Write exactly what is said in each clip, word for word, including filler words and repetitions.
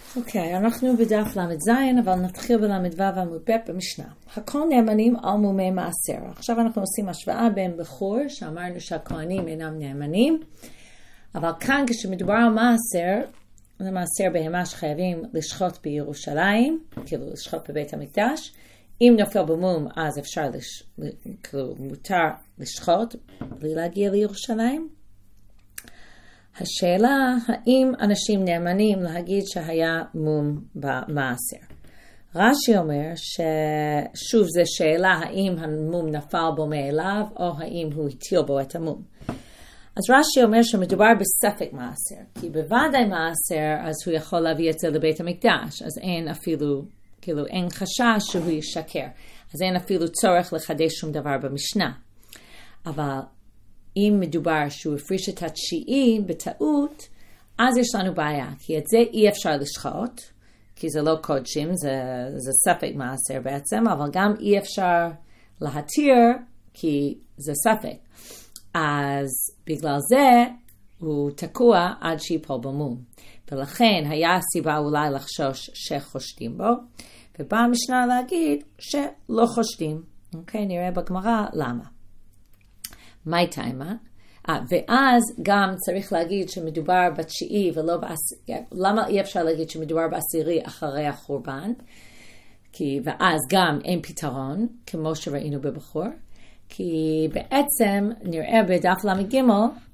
אוקיי, אנחנו בדף למד זין, אבל נתחיל בלמד ו' עמוד ב' במשנה. הכל נאמנים על מומי מעשר. עכשיו אנחנו עושים השוואה בין בחור, שאמרנו שהכהנים אינם נאמנים, אבל כאן כשמדובר על מעשר, זה מעשר בהמה שחייבים לשחוט בירושלים, כאילו לשחוט בבית המקדש. אם נופל במום, אז אפשר, לש... כאילו מותר לשחוט בלי להגיע לירושלים. השאלה, האם אנשים נאמנים להגיד שהיה מום במעשר? רש"י אומר ששוב זו שאלה האם המום נפל בו מאליו או האם הוא הטיל בו את המום. אז רש"י אומר שמדובר בספק מעשר, כי בוודאי מעשר אז הוא יכול להביא את זה לבית המקדש, אז אין אפילו, כאילו אין חשש שהוא ישקר, אז אין אפילו צורך לחדש שום דבר במשנה. אבל אם מדובר שהוא הפריש את התשיעי בטעות, אז יש לנו בעיה, כי את זה אי אפשר לשחוט, כי זה לא קודשים, זה, זה ספק מעשר בעצם, אבל גם אי אפשר להתיר, כי זה ספק. אז בגלל זה הוא תקוע עד שיפול במום. ולכן היה סיבה אולי לחשוש שחושדים בו, ובאה המשנה להגיד שלא חושדים. אוקיי, נראה בגמרא למה. מה טעמה? ואז גם צריך להגיד שמדובר בתשיעי ולא בעשירי. למה אי אפשר להגיד שמדובר בעשירי אחרי החורבן? כי, ואז גם אין פתרון, כמו שראינו בבחור. כי בעצם נראה בדף למד ג'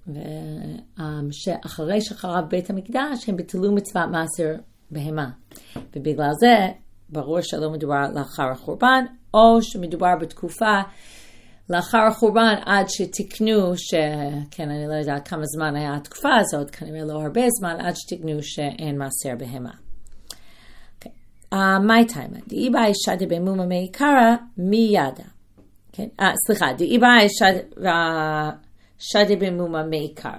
שאחרי שחרב בית המקדש הם ביטלו מצוות מעשר בהמה. ובגלל זה ברור שלא מדובר לאחר החורבן, או שמדובר בתקופה לאחר החורבן עד שתקנו, שכן אני לא יודעת כמה זמן היה התקופה הזאת, כנראה לא הרבה זמן, עד שתקנו שאין מעשר בהמה. Okay. Uh, מה טעמה? דאי באה אישה דבמומה מעיקרא מידה. כן? Uh, סליחה, דאי באה אישה דבמומה מעיקרא.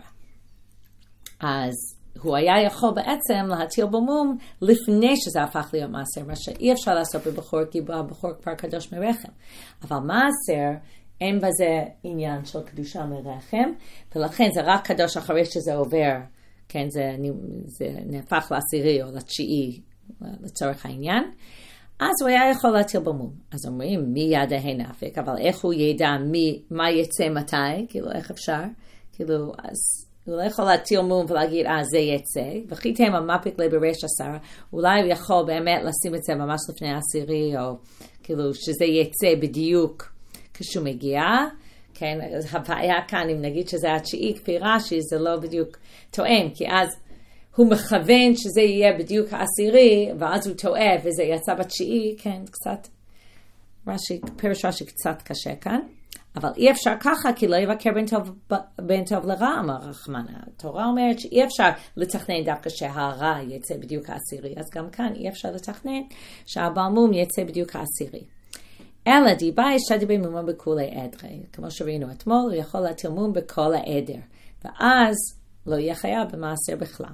אז הוא היה יכול בעצם להטיל במום לפני שזה הפך להיות מעשר, מה שאי אפשר לעשות בבחור, כי בבחור כבר קדוש מרחם. אבל מעשר, אין בזה עניין של קדושה מרחם, ולכן זה רק קדוש אחרי שזה עובר, כן, זה, זה נהפך לעשירי או לתשיעי לצורך העניין, אז הוא היה יכול להטיל במום. אז אומרים, מי ידע הנפק, אבל איך הוא ידע מי, מה יצא מתי, כאילו איך אפשר, כאילו, אז הוא לא יכול להטיל מום ולהגיד, אה, זה יצא, וחיתם המפיק לי ברש עשר, אולי הוא יכול באמת לשים את זה ממש לפני העשירי, או כאילו שזה יצא בדיוק, כשהוא מגיע, כן, הבעיה כאן, אם נגיד שזה התשיעי כפי רש"י, זה לא בדיוק תואם, כי אז הוא מכוון שזה יהיה בדיוק העשירי, ואז הוא טועה, וזה יצא בתשיעי, כן, קצת, רש"י, פירוש רש"י קצת קשה כאן, אבל אי אפשר ככה, כי לא יבקר בין טוב, בין טוב לרע, אמר רחמנה. התורה אומרת שאי אפשר לתכנן דווקא שהרע יצא בדיוק העשירי, אז גם כאן אי אפשר לתכנן שהבעל מום יצא בדיוק העשירי. אלא דיבה אישה דיבה מומה בכולי עדרי. כמו שראינו אתמול, הוא יכול להטיל מום בכל העדר. ואז לא יהיה חייב במעשר בכלל.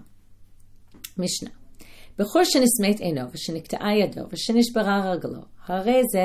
משנה. בחור שנסמת עינו ושנקטעה ידו ושנשברה רגלו, הרי זה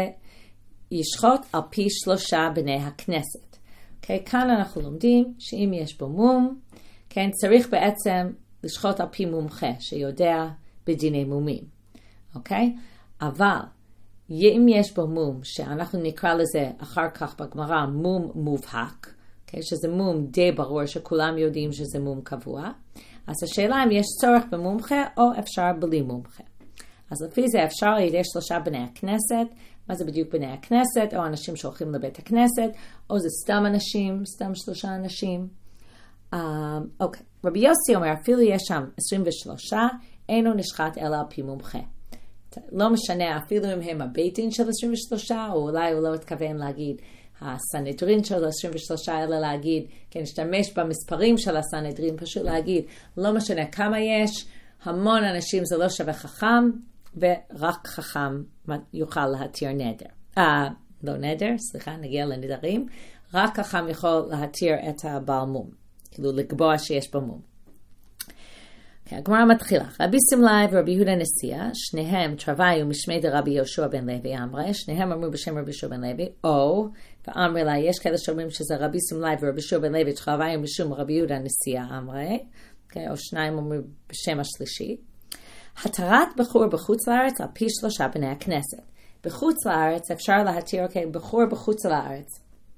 ישחוט על פי שלושה בני הכנסת. Okay, כאן אנחנו לומדים שאם יש בו מום, כן, צריך בעצם לשחוט על פי מומחה שיודע בדיני מומים. אוקיי? Okay? אבל אם יש בו מום, שאנחנו נקרא לזה אחר כך בגמרא מום מובהק, okay, שזה מום די ברור שכולם יודעים שזה מום קבוע, אז השאלה אם יש צורך במומחה או אפשר בלי מומחה. אז לפי זה אפשר על ידי שלושה בני הכנסת. מה זה בדיוק בני הכנסת? או אנשים שהולכים לבית הכנסת, או זה סתם אנשים, סתם שלושה אנשים. אוקיי, um, okay. רבי יוסי אומר, אפילו יש שם עשרים ושלושה, אינו נשחט אלא על פי מומחה. לא משנה אפילו אם הם הבית דין של עשרים ושלושה, או אולי הוא לא התכוון להגיד הסנהדרין של עשרים ושלושה, אלא להגיד, כן, נשתמש במספרים של הסנהדרין, פשוט להגיד, לא משנה כמה יש, המון אנשים זה לא שווה חכם, ורק חכם יוכל להתיר נדר. אה, לא נדר, סליחה, נגיע לנדרים. רק חכם יכול להתיר את הבעל מום, כאילו לקבוע שיש בו מום. הגמרא מתחילה. רבי סמלי ורבי יהודה נשיאה, שניהם תרווי ומשמי דרבי יהושע בן לוי אמרי, שניהם אמרו בשם רבי יהושע בן לוי, או, ואמרי לה, יש כאלה שאומרים שזה רבי סמלי ורבי יהושע בן לוי, תרווי ומשום רבי יהודה נשיאה אמרי, או שניים אומרים בשם השלישי. התרת בחור בחוץ לארץ על פי שלושה בני הכנסת. בחוץ לארץ אפשר להתיר, אוקיי, בחור בחוץ לארץ.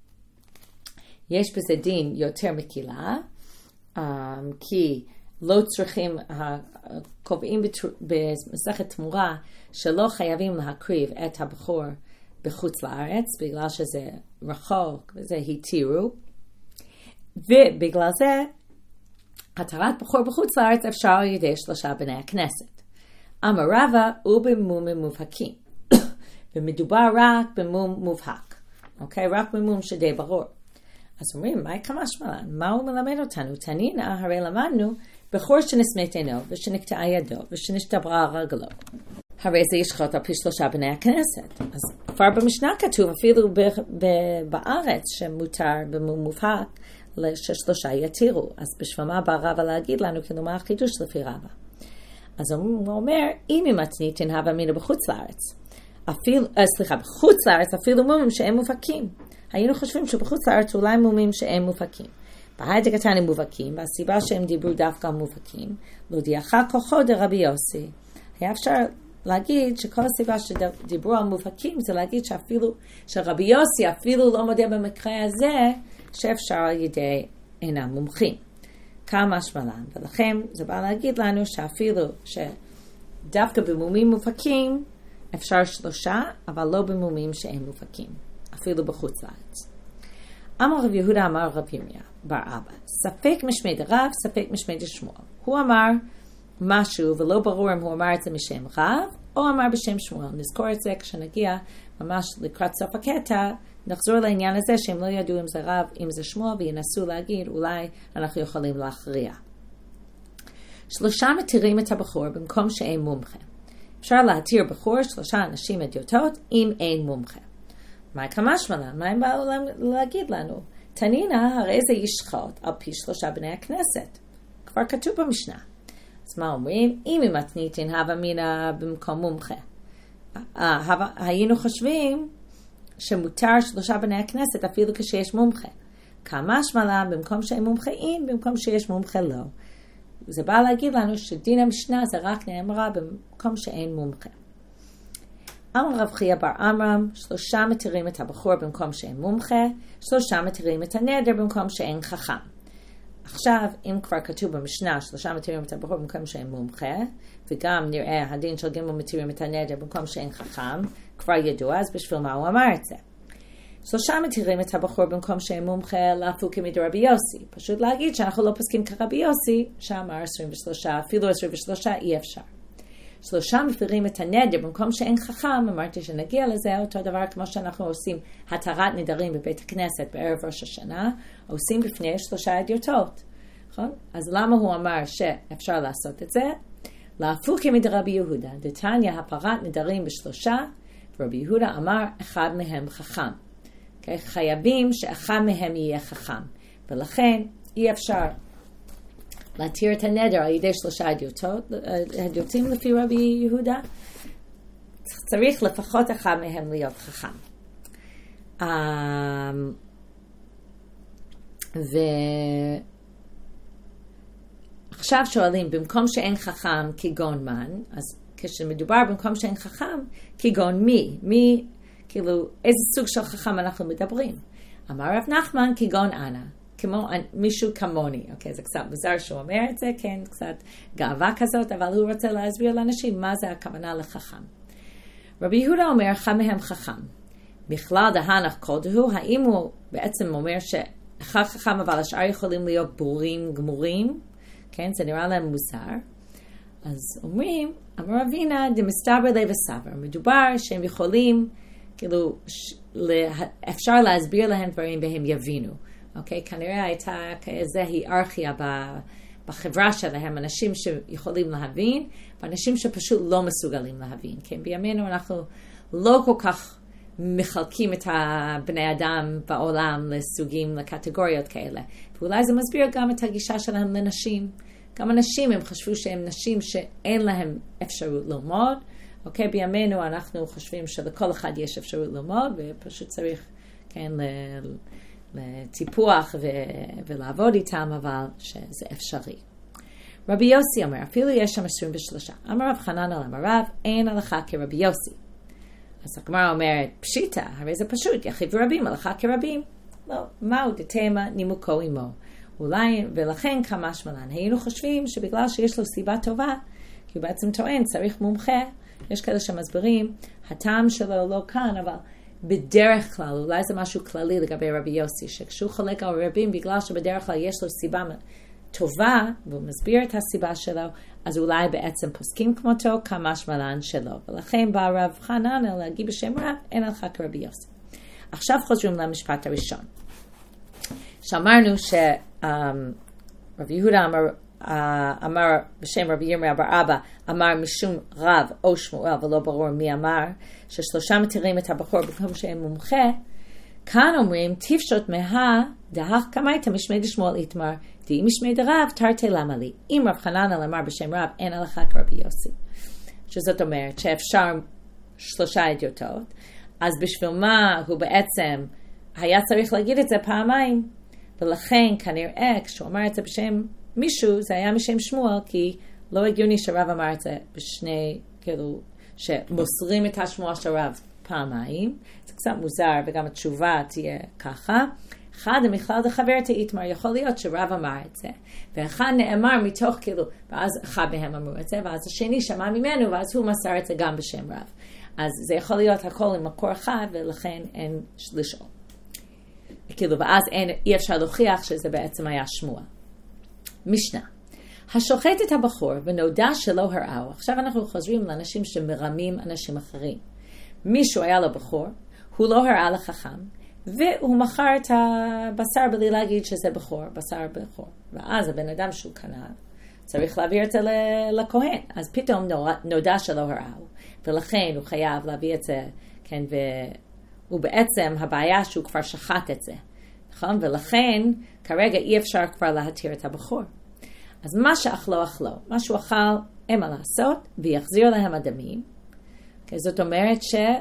יש בזה דין יותר מקילה, um, כי לא צריכים, קובעים במסכת תמורה, שלא חייבים להקריב את הבחור בחוץ לארץ, בגלל שזה רחוק וזה התירו, ובגלל זה, התרת בחור בחוץ לארץ אפשר על ידי שלושה בני הכנסת. אמר רבא הוא במומים מובהקים. ומדובר רק במום מובהק. אוקיי? רק במום שדי ברור. אז אומרים, מה יקרה משמען? מה הוא מלמד אותנו? תנינה, הרי למדנו, בחור שנסמת עינו, ושנקטעה ידו, ושנשתברה רגלו. הרי זה ישחוט על פי שלושה בני הכנסת. אז כבר במשנה כתוב, אפילו ב- ב- בארץ, שמותר במום מובהק, ששלושה יתירו. אז בשביל מה בא רבא להגיד לנו, כאילו מה החידוש לפי רבא? אז הוא אומר, אם היא מתניתין הווה אמינא בחוץ לארץ, אפילו, סליחה, בחוץ לארץ אפילו מומים שהם מובהקים. היינו חושבים שבחוץ לארץ אולי מומים שהם מובהקים. בהיידק קטנים מובהקים, והסיבה שהם דיברו דווקא מובהקים, להודיעך כוחו דרבי יוסי. היה אפשר להגיד שכל הסיבה שדיברו על מובהקים, זה להגיד שאפילו, שרבי יוסי אפילו לא מודה במקרה הזה, שאפשר על ידי אינם מומחים. כמה משמען. ולכן זה בא להגיד לנו שאפילו שדווקא במומים מובהקים, אפשר שלושה, אבל לא במומים שהם מובהקים. אפילו בחוץ לארץ. אמר רב יהודה אמר רב ירמיה בר אבא, ספק משמי דרב, ספק משמי דשמואל. הוא אמר משהו ולא ברור אם הוא אמר את זה משם רב, או אמר בשם שמואל. נזכור את זה כשנגיע ממש לקראת סוף הקטע, נחזור לעניין הזה שהם לא ידעו אם זה רב, אם זה שמואל, וינסו להגיד, אולי אנחנו יכולים להכריע. שלושה מתירים את הבחור במקום שאין מומחה. אפשר להתיר בחור שלושה אנשים אדיוטות אם אין מומחה. מה יקרה משמען? מה הם באו להגיד לנו? תנינה, הרי זה ישחוט על פי שלושה בני הכנסת. כבר כתוב במשנה. אז מה אומרים? אם היא מתניתין הווה אמינא במקום מומחה. היינו חושבים שמותר שלושה בני הכנסת אפילו כשיש מומחה. כמה משמען במקום שאין מומחה אין, במקום שיש מומחה לא. זה בא להגיד לנו שדין המשנה זה רק נאמרה במקום שאין מומחה. אמר רב חייא בר עמרם, שלושה מתירים את הבחור במקום שאין מומחה, שלושה מתירים את הנדר במקום שאין חכם. עכשיו, אם כבר כתוב במשנה, שלושה מתירים את הבחור במקום שאין מומחה, וגם נראה הדין של ג' מתירים את הנדר במקום שאין חכם, כבר ידוע, אז בשביל מה הוא אמר את זה? שלושה מתירים את הבחור במקום שאין מומחה להפוקים מדרבי יוסי. פשוט להגיד שאנחנו לא פוסקים כרבי יוסי, שאמר עשרים ושלושה, אפילו עשרים ושלושה אי אפשר. שלושה מתירים את הנדר במקום שאין חכם, אמרתי שנגיע לזה, אותו דבר כמו שאנחנו עושים התרת נדרים בבית הכנסת בערב ראש השנה, עושים בפני שלושה אדיוטות. נכון? אז למה הוא אמר שאפשר לעשות את זה? להפוקים מדרבי יהודה, דתניא הפרת נדרים בשלושה, ורבי יהודה אמר אחד מהם חכם. Okay, חייבים שאחד מהם יהיה חכם. ולכן אי אפשר להתיר את הנדר על ידי שלושה אדיוטות, אדיוטים לפי רבי יהודה. צריך לפחות אחד מהם להיות חכם. Um, ועכשיו שואלים, במקום שאין חכם כגון מן, אז כשמדובר במקום שאין חכם, כגון מי? מי? כאילו, איזה סוג של חכם אנחנו מדברים? אמר רב נחמן, כגון אנא, כמו מישהו כמוני. אוקיי, זה קצת מוזר שהוא אומר את זה, כן, קצת גאווה כזאת, אבל הוא רוצה להסביר לאנשים מה זה הכוונה לחכם. רבי יהודה אומר, אחד מהם חכם. בכלל דהנך קודהו, האם הוא בעצם אומר שאחד חכם, אבל השאר יכולים להיות בורים גמורים? כן, זה נראה להם מוזר. אז אומרים, אמר רבינה, דמסתבר לב וסבר. מדובר שהם יכולים, כאילו, אפשר להסביר להם דברים והם יבינו. אוקיי? כנראה הייתה כאיזו היררכיה בחברה שלהם, אנשים שיכולים להבין, ואנשים שפשוט לא מסוגלים להבין. כן? בימינו אנחנו לא כל כך מחלקים את הבני אדם בעולם לסוגים, לקטגוריות כאלה. ואולי זה מסביר גם את הגישה שלהם לנשים. גם אנשים, הם חשבו שהם נשים שאין להם אפשרות ללמוד. אוקיי? בימינו אנחנו חושבים שלכל אחד יש אפשרות ללמוד, ופשוט צריך, כן, ל- לטיפוח ו- ולעבוד איתם, אבל שזה אפשרי. רבי יוסי אומר, אפילו יש שם עשרים ושלושה. אמר רב חנן על אמריו, אין הלכה כרבי יוסי. אז הגמרא אומרת, פשיטה, הרי זה פשוט, יחיד ורבים, הלכה כרבים. לא, מהו דתמה נימוקו עמו. אולי, ולכן כמה שמלן. היינו חושבים שבגלל שיש לו סיבה טובה, כי הוא בעצם טוען, צריך מומחה, יש כאלה שמסברים, הטעם שלו לא כאן, אבל בדרך כלל, אולי זה משהו כללי לגבי רבי יוסי, שכשהוא חולק על רבים, בגלל שבדרך כלל יש לו סיבה טובה, והוא מסביר את הסיבה שלו, אז אולי בעצם פוסקים כמותו כמה שמלן שלו. ולכן בא רב חנן להגיד בשם רב, אין הלכה כרבי יוסי. עכשיו חוזרים למשפט הראשון. שאמרנו שרבי יהודה אמר, אמר בשם רבי ירמיה בר אבא, אמר משום רב או שמואל, ולא ברור מי אמר, ששלושה מתירים את הבחור במקום שהם מומחה. כאן אומרים, תפשוט מה, דהך כמית משמי דשמואל איתמר, די משמי דרב, תרתי למה לי. אם רב חננאל אמר בשם רב, אין הלכה כרבי יוסי. שזאת אומרת שאפשר שלושה עדויות, אז בשביל מה הוא בעצם היה צריך להגיד את זה פעמיים, ולכן כנראה כשהוא אמר את זה בשם מישהו, זה היה משם שמואל, כי לא הגיוני שרב אמר את זה בשני, כאילו, שמוסרים את השמוע של רב פעמיים. זה קצת מוזר, וגם התשובה תהיה ככה. אחד, המכלל דחברתי איתמר, יכול להיות שרב אמר את זה, ואחד נאמר מתוך כאילו, ואז אחד מהם אמרו את זה, ואז השני שמע ממנו, ואז הוא מסר את זה גם בשם רב. אז זה יכול להיות הכל עם מקור אחד, ולכן אין לשאול. כאילו, ואז אין, אי אפשר להוכיח שזה בעצם היה שמוע. משנה. השוחט את הבחור ונודע שלא הראו. עכשיו אנחנו חוזרים לאנשים שמרמים אנשים אחרים. מישהו היה לו בחור, הוא לא הראה לחכם, והוא מכר את הבשר בלי להגיד שזה בחור, בשר בחור. ואז הבן אדם שהוא קנה, צריך להעביר את זה לכהן. אז פתאום נודע שלא הראו. ולכן הוא חייב להביא את זה, כן, והוא בעצם הבעיה שהוא כבר שחט את זה. נכון? ולכן כרגע אי אפשר כבר להתיר את הבחור. אז מה שאכלו אכלו, מה שהוא אכל אין מה לעשות, ויחזיר להם הדמים. Okay, זאת אומרת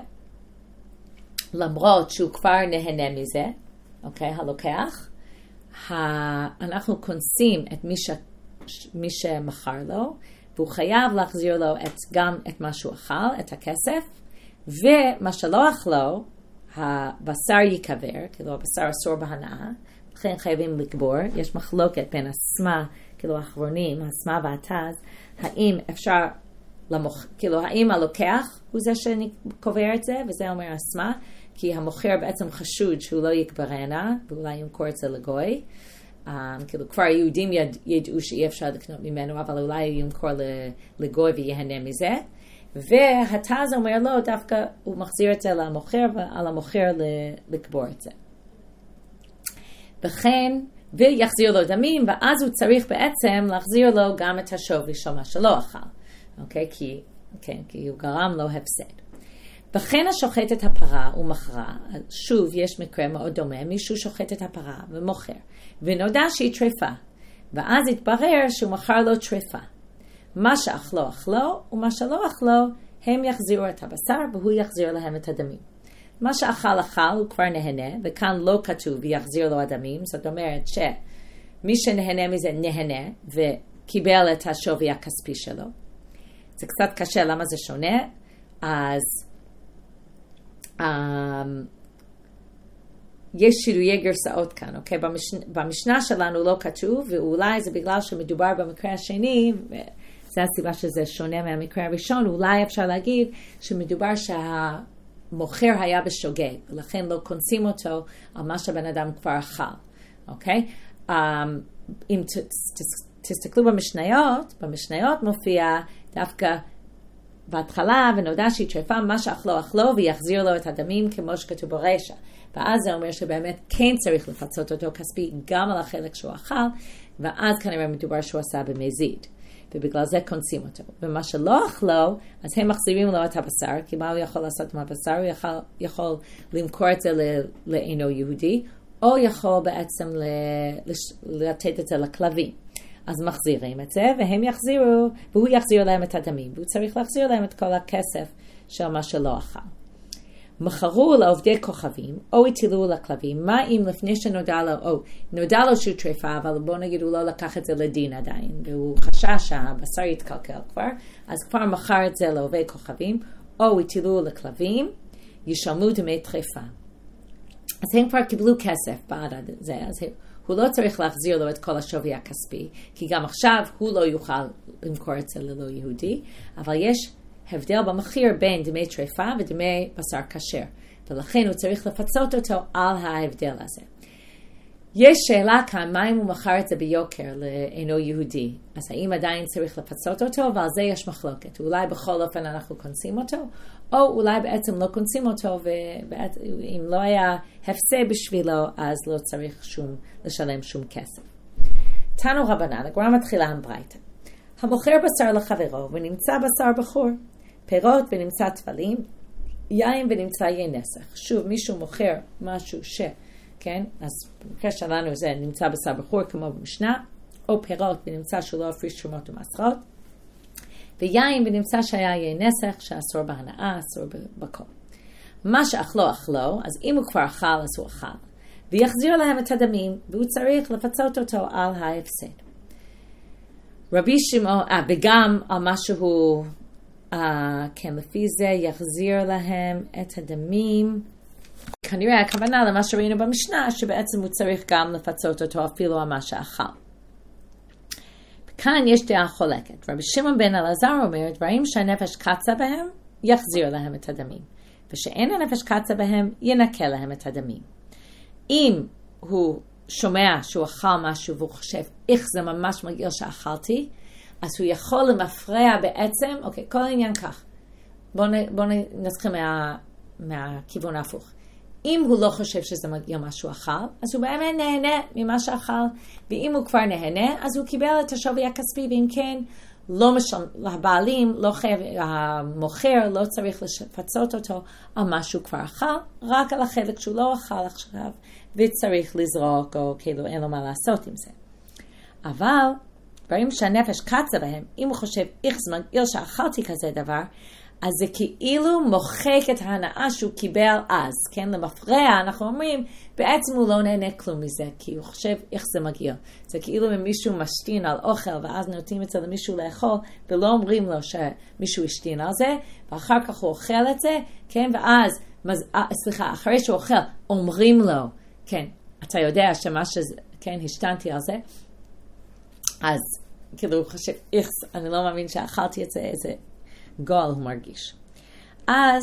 שלמרות שהוא כבר נהנה מזה, okay, הלוקח, ה- אנחנו כונסים את מי, ש- מי שמכר לו, והוא חייב להחזיר לו את, גם את מה שהוא אכל, את הכסף, ומה שלא אכלו, הבשר ייקבר, כאילו הבשר אסור בהנאה, לכן חייבים לקבור. יש מחלוקת בין הסמה, כאילו האחרונים, הסמה והתז, האם אפשר למוכר, כאילו האם הלוקח הוא זה שקובר את זה, וזה אומר הסמה, כי המוכר בעצם חשוד שהוא לא יקברנה, ואולי ימכור את זה לגוי. Um, כאילו כבר היהודים יד, ידעו שאי אפשר לקנות ממנו, אבל אולי ימכור לגוי ויהנה מזה. והתז אומר לו, דווקא הוא מחזיר את זה למוכר, ועל המוכר לקבור את זה. וכן, ויחזיר לו דמים, ואז הוא צריך בעצם להחזיר לו גם את השווי של מה שלא אכל. אוקיי? כי, כן, כי הוא גרם לו הפסד. וכן השוחט את הפרה ומכרה, שוב יש מקרה מאוד דומה, מישהו שוחט את הפרה ומוכר, ונודע שהיא טרפה, ואז התברר שהוא מכר לו טרפה. מה שאכלו אכלו, ומה שלא אכלו, הם יחזירו את הבשר, והוא יחזיר להם את הדמים. מה שאכל אכל הוא כבר נהנה, וכאן לא כתוב ויחזיר לו הדמים, זאת אומרת שמי שנהנה מזה נהנה, וקיבל את השווי הכספי שלו. זה קצת קשה, למה זה שונה? אז um, יש שינויי גרסאות כאן, אוקיי? במשנה, במשנה שלנו לא כתוב, ואולי זה בגלל שמדובר במקרה השני, זה הסיבה שזה שונה מהמקרה הראשון, אולי אפשר להגיד שמדובר שהמוכר היה בשוגג, ולכן לא כונסים אותו על מה שהבן אדם כבר אכל, אוקיי? Um, אם ת, ת, תסתכלו במשניות, במשניות מופיע דווקא בהתחלה, ונודע שהיא טרפה, מה שאכלו אכלו, ויחזיר לו את הדמים כמו שכתוב ברשע. ואז זה אומר שבאמת כן צריך לפצות אותו כספי גם על החלק שהוא אכל, ואז כנראה מדובר שהוא עשה במזיד. ובגלל זה כונסים אותו. ומה שלא אכלו, אז הם מחזירים לו את הבשר, כי מה הוא יכול לעשות עם הבשר? הוא יכול, יכול למכור את זה לאינו יהודי, או יכול בעצם לתת את זה לכלבים. אז מחזירים את זה, והם יחזירו, והוא יחזיר להם את הדמים, והוא צריך להחזיר להם את כל הכסף של מה שלא אכל. מכרו לעובדי כוכבים, או הטילו לכלבים. מה אם לפני שנודע לו, או נודע לו שהוא טרפה, אבל בוא נגיד הוא לא לקח את זה לדין עדיין, והוא חשש שהבשר יתקלקל כבר, אז כבר מכר את זה לעובדי כוכבים, או הטילו לכלבים, ישלמו דמי טרפה. אז הם כבר קיבלו כסף בעד זה, אז הוא לא צריך להחזיר לו את כל השווי הכספי, כי גם עכשיו הוא לא יוכל למכור את זה ללא יהודי, אבל יש הבדל במחיר בין דמי טרפה ודמי בשר כשר, ולכן הוא צריך לפצות אותו על ההבדל הזה. יש שאלה כאן, מה אם הוא מכר את זה ביוקר לאינו יהודי? אז האם עדיין צריך לפצות אותו? ועל זה יש מחלוקת. אולי בכל אופן אנחנו קונסים אותו, או אולי בעצם לא קונסים אותו, ואם לא היה הפסד בשבילו, אז לא צריך שום, לשלם שום כסף. תנו רבנן, הגמרא מתחילה עם ברייתא. המוכר בשר לחברו ונמצא בשר בחור, פירות ונמצא תפלים, יין ונמצא יין נסך. שוב, מישהו מוכר משהו ש... כן? אז במקרה שלנו זה נמצא בשר בחור כמו במשנה, או פירות ונמצא שהוא לא הפריש תרומות ומעשרות, ויין ונמצא שהיה יין נסך שאסור בהנאה, אסור בכל. מה שאכלו אכלו, אז אם הוא כבר אכל אז הוא אכל, ויחזיר להם את הדמים, והוא צריך לפצות אותו על ההפסד. רבי שמעון, אה, וגם על מה שהוא, אה, כן, לפי זה יחזיר להם את הדמים, כנראה הכוונה למה שראינו במשנה, שבעצם הוא צריך גם לפצות אותו אפילו על מה שאכל. כאן יש דעה חולקת. רבי שמעון בן אלעזר אומר, דברים שהנפש קצה בהם, יחזיר להם את הדמים. ושאין הנפש קצה בהם, ינקה להם את הדמים. אם הוא שומע שהוא אכל משהו והוא חושב, איך זה ממש מגעיל שאכלתי, אז הוא יכול למפרע בעצם, אוקיי, כל העניין כך. בואו בוא נתחיל מה, מהכיוון ההפוך. אם הוא לא חושב שזה מגיע משהו אכל, אז הוא באמת נהנה ממה שאכל, ואם הוא כבר נהנה, אז הוא קיבל את השווי הכספי, ואם כן, לא משל... הבעלים, לא חייב, המוכר לא צריך לפצות אותו על מה שהוא כבר אכל, רק על החלק שהוא לא אכל עכשיו, וצריך לזרוק, או כאילו אין לו מה לעשות עם זה. אבל, דברים שהנפש קצה בהם, אם הוא חושב, איך זה מגעיל שאכלתי כזה דבר, אז זה כאילו מוחק את ההנאה שהוא קיבל אז, כן? למפרע, אנחנו אומרים, בעצם הוא לא נהנה כלום מזה, כי הוא חושב איך זה מגיע. זה כאילו אם מישהו משתין על אוכל, ואז נותנים את זה למישהו לאכול, ולא אומרים לו שמישהו השתין על זה, ואחר כך הוא אוכל את זה, כן? ואז, מז... סליחה, אחרי שהוא אוכל, אומרים לו, כן, אתה יודע שמה שזה, כן, השתנתי על זה, אז כאילו הוא חושב, איך, אני לא מאמין שאכלתי את זה, איזה... גול הוא מרגיש. אז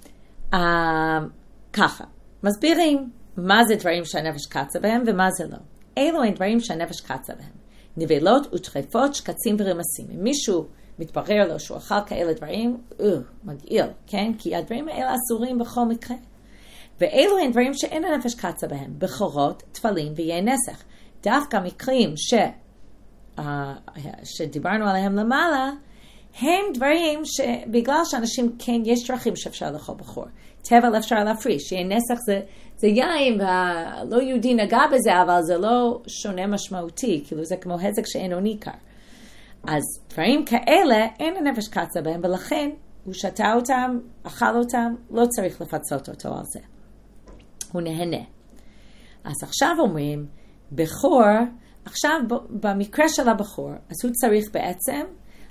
אה, ככה, מסבירים מה זה דברים שהנפש קצה בהם ומה זה לא. אלו הם דברים שהנפש קצה בהם. נבלות וטרפות, שקצים ורמסים. אם מישהו מתברר לו שהוא אכל כאלה דברים, אה, מגעיל, כן? כי הדברים האלה אסורים בכל מקרה. ואלו הם דברים שאין הנפש קצה בהם. בחורות, תפלים ויין נסך. דווקא מקרים ש, אה, שדיברנו עליהם למעלה, הם דברים שבגלל שאנשים כן, יש דרכים שאפשר לאכול בחור. טבל אפשר להפריש. יין נסך זה, זה יין, והלא יהודי נגע בזה, אבל זה לא שונה משמעותי. כאילו זה כמו הזק שאינו ניכר. אז דברים כאלה, אין הנפש קצה בהם, ולכן הוא שתה אותם, אכל אותם, לא צריך לפצות אותו על זה. הוא נהנה. אז עכשיו אומרים, בחור, עכשיו במקרה של הבחור, אז הוא צריך בעצם,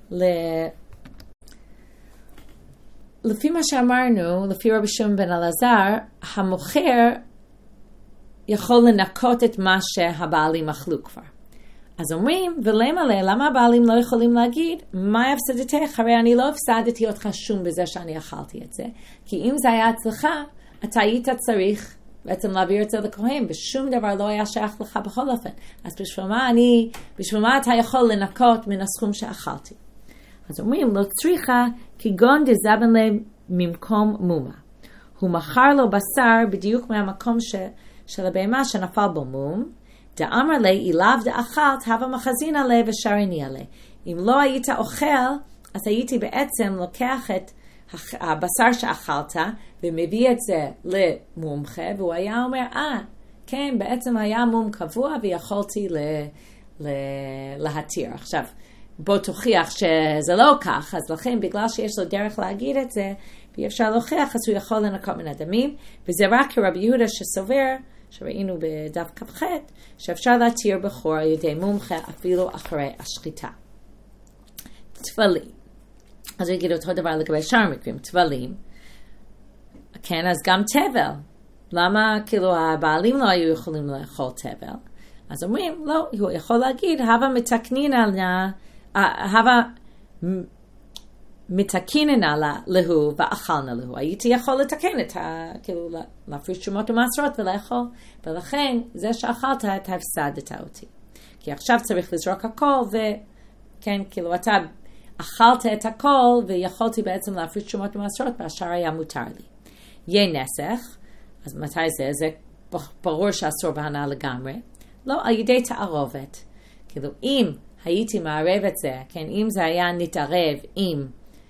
לפי מה שאמרנו, לפי רבי שמעון בן אלעזר, המוכר יכול לנקות את מה שהבעלים אכלו כבר. אז אומרים, ולמה למה הבעלים לא יכולים להגיד, מה הפסדתך? הרי אני לא הפסדתי אותך שום בזה שאני אכלתי את זה. כי אם זה היה אצלך, אתה היית צריך בעצם להעביר את זה לכהן, ושום דבר לא היה שייך לך בכל אופן. אז בשביל מה אני, בשביל מה אתה יכול לנקות מן הסכום שאכלתי? אז אומרים, לא צריכה, כגון דזבן להם ממקום מומה. הוא מכר לו בשר בדיוק מהמקום ש, של הבהמה שנפל בו מום, דאמר לי, אילב דאכלת, הווה מחזין עלי ושריני עלי. אם לא היית אוכל, אז הייתי בעצם לוקח את הבשר שאכלת, ומביא את זה למומחה, והוא היה אומר, אה, כן, בעצם היה מום קבוע, ויכולתי ל, ל, להתיר. עכשיו, בוא תוכיח שזה לא כך, אז לכן בגלל שיש לו דרך להגיד את זה, ואי אפשר להוכיח, אז הוא יכול לנקות מן הדמים, וזה רק כרבי יהודה שסובר, שראינו בדף כ"ח, שאפשר להתיר בחור על ידי מומחה אפילו אחרי השחיטה. תבלים. אז הוא יגיד אותו דבר לגבי שאר מקרים, תבלים. כן, אז גם תבל. למה כאילו הבעלים לא היו יכולים לאכול תבל? אז אומרים, לא, הוא יכול להגיד, הווה מתקנינא הווה מתקנינא להו ואכלנה להו. הייתי יכול לתקן את ה... כאילו, להפריש תרומות ומעשרות ולאכול. ולכן, זה שאכלת, אתה הפסדת אותי. כי עכשיו צריך לזרוק הכל, וכן, כאילו, אתה אכלת את הכל, ויכולתי בעצם להפריש תרומות ומעשרות, והשאר היה מותר לי. יהיה נסך, אז מתי זה? זה ברור שאסור בהנאה לגמרי. לא, על ידי תערובת. כאילו, אם הייתי מערב את זה, כן, אם זה היה נתערב עם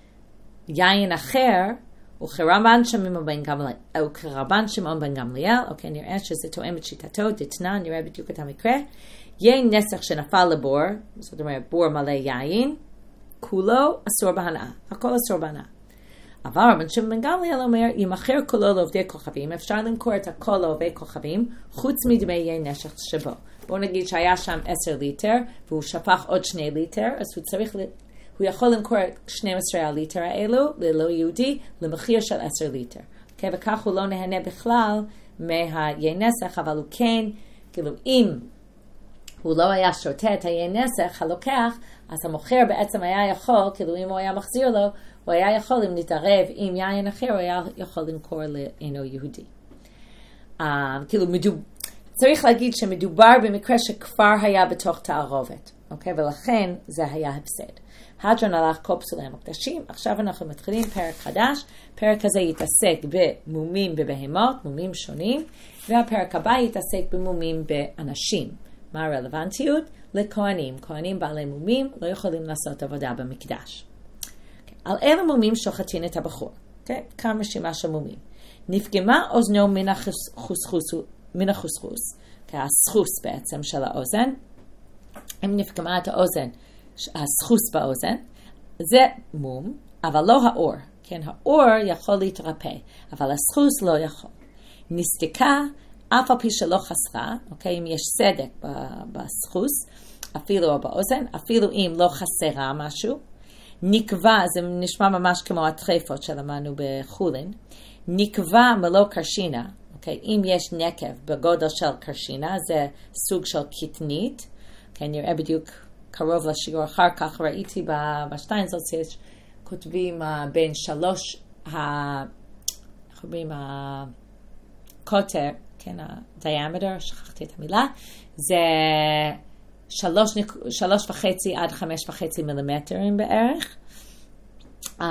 יין אחר, וכרבן שמעון בן גמליאל, או כרבן שמעון בן גמליאל, אוקיי, נראה שזה תואם את שיטתו, דתנן, נראה בדיוק את המקרה. יין נסך שנפל לבור, זאת אומרת, בור מלא יין, כולו אסור בהנאה. הכל אסור בהנאה. אבל רבן שמעון בן גמליאל אומר, ימכר כולו לעובדי כוכבים, אפשר למכור את הכל לעובדי כוכבים, חוץ מדמי יין נסך שבו. בואו נגיד שהיה שם עשר ליטר, והוא שפך עוד שני ליטר, אז הוא צריך, הוא יכול למכור את שנים עשר הליטר האלו, ללא יהודי, למחיר של עשר ליטר. Okay, וכך הוא לא נהנה בכלל מהיין נסך, אבל הוא כן, כאילו אם הוא לא היה שותה את היין נסך הלוקח, אז המוכר בעצם היה יכול, כאילו אם הוא היה מחזיר לו, הוא היה יכול, אם נתערב עם יין אחר, הוא היה יכול למכור לאינו יהודי. Um, כאילו מדוב... צריך להגיד שמדובר במקרה שכבר היה בתוך תערובת, אוקיי? ולכן זה היה הפסד. הדרן הלך כל פסולי המקדשים, עכשיו אנחנו מתחילים פרק חדש, פרק הזה יתעסק במומים בבהמות, מומים שונים, והפרק הבא יתעסק במומים באנשים. מה הרלוונטיות? לכהנים. כהנים בעלי מומים לא יכולים לעשות עבודה במקדש. על אלה מומים שוחטין את הבחור. Okay? כמה רשימה של מומים. נפגמה אוזנו מן החוסחוס, מן החוסחוס, okay? הסחוס בעצם של האוזן. אם נפגמה את האוזן, הסחוס באוזן, זה מום, אבל לא האור. כן? האור יכול להתרפא, אבל הסחוס לא יכול. נסתיקה, אף על פי שלא חסרה, okay? אם יש סדק בסחוס, אפילו באוזן, אפילו אם לא חסרה משהו, נקבע, זה נשמע ממש כמו הטרפות שלמדנו בחולין, נקבע מלא קרשינה, אוקיי? אם יש נקב בגודל של קרשינה, זה סוג של קטנית, אוקיי? נראה בדיוק קרוב לשיעור אחר כך, ראיתי בשטיינזלץ, יש כותבים uh, בין שלוש, איך אומרים, הקוטר, כן, הדיאמטר, שכחתי את המילה, זה שלוש, שלוש וחצי עד חמש וחצי מילימטרים בערך. Um,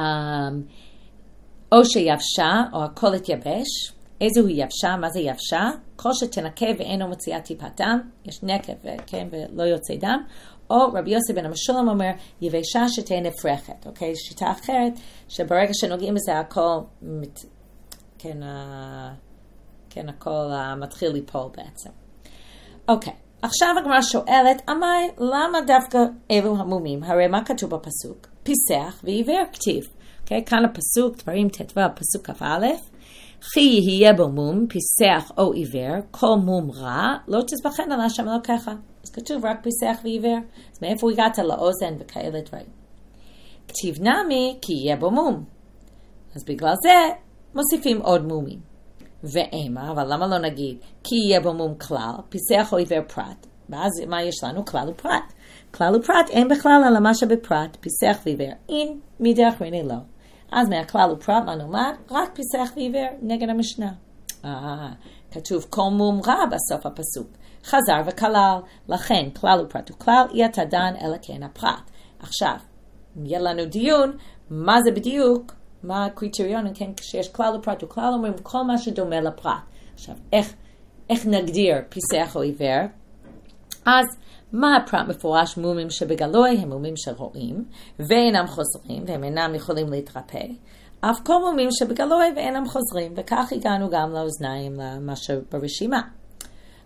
או שיבשה, או הכל התייבש. איזו היא יבשה? מה זה יבשה? כל שתנקה ואינו מוציאה טיפת דם, יש נקב, כן, ולא יוצא דם. או רבי יוסי בן המשולם אומר, יבשה שתהיה נפרחת, אוקיי? שיטה אחרת, שברגע שנוגעים בזה, הכל, מת, כן, ה, כן, הכל מתחיל ליפול בעצם. אוקיי. עכשיו הגמרא שואלת, אמי, למה דווקא אלו המומים? הרי מה כתוב בפסוק? פיסח ועיוור כתיב. Okay, כאן הפסוק, דברים תתווה, פסוק כ"א, כי יהיה בו מום, פיסח או עיוור, כל מום רע, לא תזבחן על השם אלוקיך. אז כתוב רק פיסח ועיוור. אז מאיפה הגעת לאוזן וכאלה דברים? כתיב נמי, כי יהיה בו מום. אז בגלל זה מוסיפים עוד מומים. ואימה, אבל למה לא נגיד, כי יהיה בו מום כלל, פיסח או עיוור פרט. ואז מה יש לנו? כלל ופרט. כלל ופרט אין בכלל על מה שבפרט, פיסח ועיוור. אין, מדרך ריני לא. אז מהכלל ופרט מה נאמר? רק פיסח ועיוור נגד המשנה. אה, כתוב כל מום רע בסוף הפסוק. חזר וכלל, לכן כלל ופרט וכלל, אי אתה דן אלא כן הפרט. עכשיו, יהיה לנו דיון, מה זה בדיוק? מה הקריטריונים, כן, כשיש כלל ופרט וכלל, אומרים כל מה שדומה לפרט. עכשיו, איך, איך נגדיר פיסח או עיוור? אז מה הפרט מפורש? מומים שבגלוי הם מומים של רואים, ואינם חוזרים, והם אינם יכולים להתרפא. אף כל מומים שבגלוי ואינם חוזרים, וכך הגענו גם לאוזניים, למה שברשימה.